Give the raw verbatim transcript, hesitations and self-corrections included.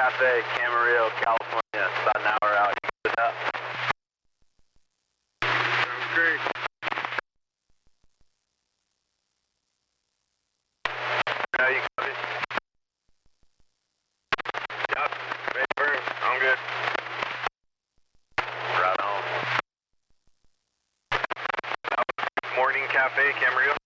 Cafe, Camarillo, California. It's about an hour out. You good with that? Sounds great. Now you copy? Yep. Ready for him. I'm good. Right on. Morning Cafe, Camarillo.